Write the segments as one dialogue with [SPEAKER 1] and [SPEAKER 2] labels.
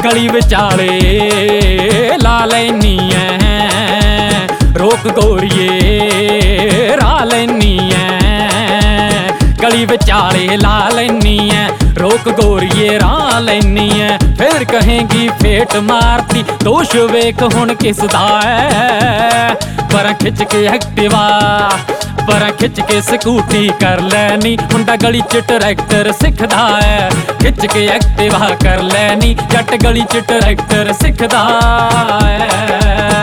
[SPEAKER 1] गली विचाले ला लैनी ऐ रोक गोरिए रा लैनी ऐ गली विचाले ला लैनी ऐ रोक गोरिए रा लैनी ऐ फिर कहेंगी फेट मारती दोष वेख हुण किसदा ऐ पर खिच के एक्टिवा पर खिच के स्कूटी कर लैनी मुंडा गली च ट्रैक्टर सिखदा है खिच के एक्टिवा कर लैनी जट गली च ट्रैक्टर सिखदा है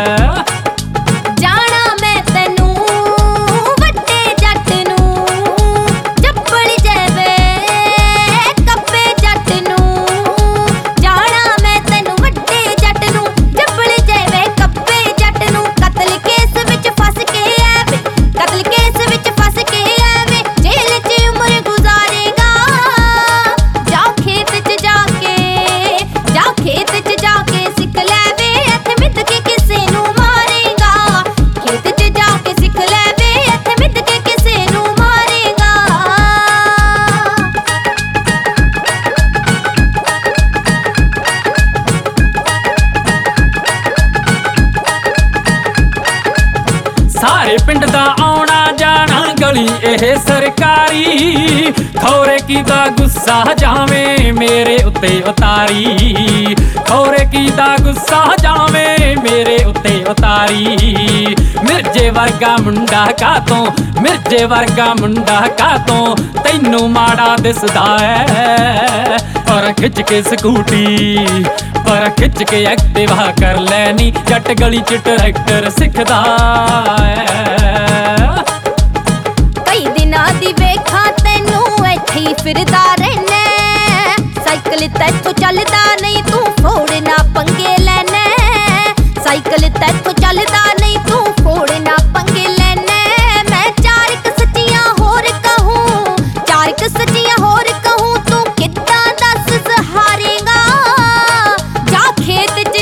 [SPEAKER 1] सारे पिंड दा आउणा जाना गली एह सरकारी खौरे की दा गुस्सा जावे मेरे उत्ते उतारी खौरे की दा गुस्सा जावे मेरे उत्ते उतारी मिर्जे वर्गा मुंडा कातों मिर्जे वर्गा मुंडा कातों तैनू माड़ा दिसदा है पर खिच के स्कूटी पर खिच के एक्टिवा कर लैनी जट गली च ट्रैक्टर सिखदा
[SPEAKER 2] कई दिनां दी वेखा तैनू ऐथे ही फिरदा रहना साइकिल तैथों चलदा नहीं तू फोड़ना पंगे लैना साइकिल तैथों चलदा नहीं तू फोड़ना पंगे लैना मैं चार क सच्चियां होर कहूं चार क सच्चियां होर कहूं तू किद्दां दस सहारेगा जा खेत च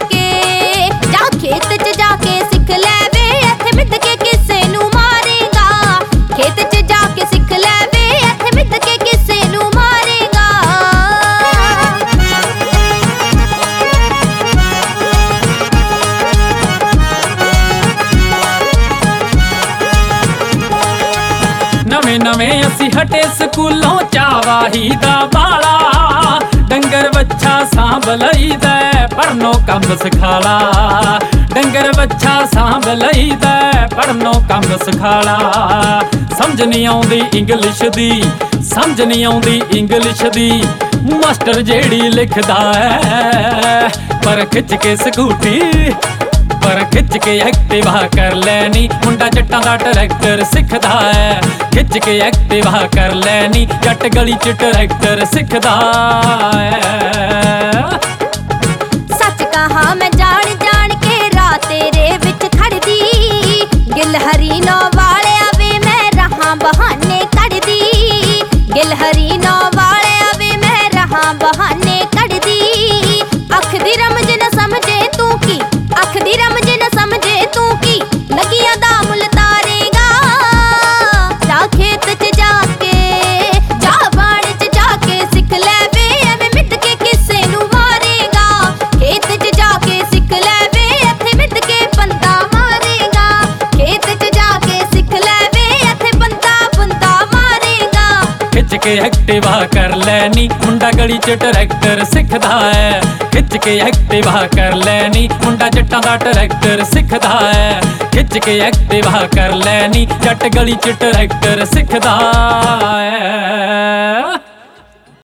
[SPEAKER 2] जाके सिख ले वे इत्थे मिद के किसे नू मारेगा खेत च जाके सिख ले वे इत्थे मिद के किसे नू मारेगा
[SPEAKER 1] नवे नवे असी हटे स्कूलों चावाही दा बाला डंगर बच्छा सांभ लईदा पढ़नो कम सिखाला डंगर बच्छा सांभ लईदा पढ़नो कम सिखाला समझ नहीं आउंदी इंग्लिश दी समझ नहीं आउंदी इंग्लिश दी मास्टर जेड़ी लिखदा है पर खिच के स्कूटी पर खिच के एक्टिवा कर लैनी मुंडा जट्टां दा ट्रैक्टर सिखदा है खिच के एक्टिवा कर लैनी जट गली च ट्रैक्टर सिखदा है
[SPEAKER 2] सच कहा मैं जान जान के राह तेरे विच खड़दी गिलहरी नौ वाले वे मैं रहां बहाने कड़दी गिलहरी नौ वाले वे मैं रहां बहाने कड़दी अख दी रमज न समझे तू की अख दी रमज न समझे तू की लगियां दा मुल तारेगा जा खेत च जाके जा बाण च जाके सिख ले वे एवें मिद के किसे नू मारेगा खेत च जाके सिख ले वे इत्थे मिद के बंदा मारेगा खेत च जाके सिख ले वे इत्थे बंदा बंदा मारेगा
[SPEAKER 1] खिच के एक्टिवा कर लैनी मुंडा गली च ट्रैक्टर सिखदा है खिच के एक्टिवा कर लैनी मुंडा जट्टां दा ट्रैक्टर सिखदा है खिच के एक्टिवा कर लैनी जट गली च ट्रैक्टर सिखदा है।